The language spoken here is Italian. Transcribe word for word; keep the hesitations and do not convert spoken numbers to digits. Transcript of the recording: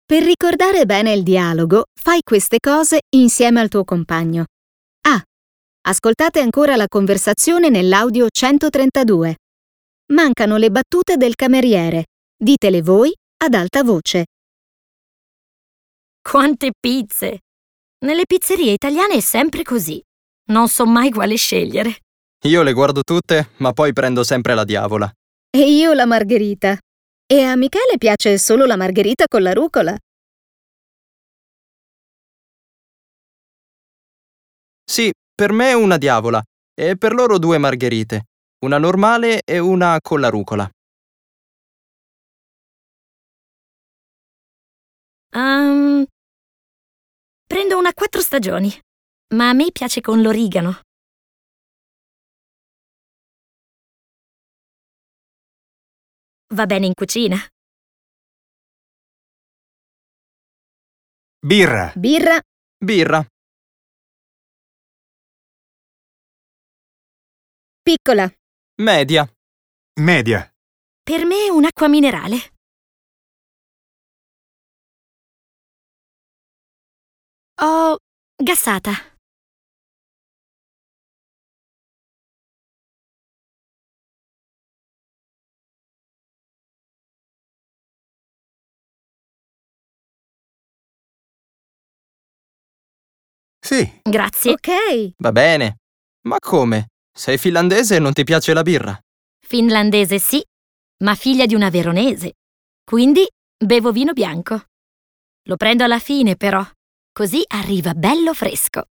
Per ricordare bene il dialogo, fai queste cose insieme al tuo compagno. A. Ascoltate ancora la conversazione nell'audio centotrentadue. Mancano le battute del cameriere. Ditele voi ad alta voce. Quante pizze! Nelle pizzerie italiane è sempre così. Non so mai quale scegliere. Io le guardo tutte, ma poi prendo sempre la diavola. E io la margherita. E a Michele piace solo la margherita con la rucola. Sì, per me una diavola e per loro due margherite. Una normale e una con la rucola. Um, prendo una quattro stagioni, ma a me piace con l'origano. Va bene in cucina. Birra. Birra. Birra. Piccola. Media. Media. Per me un'acqua minerale. Oh, gassata. Sì. Grazie. Ok. Va bene. Ma come? Sei finlandese e non ti piace la birra? Finlandese sì, ma figlia di una veronese. Quindi bevo vino bianco. Lo prendo alla fine, però. Così arriva bello fresco.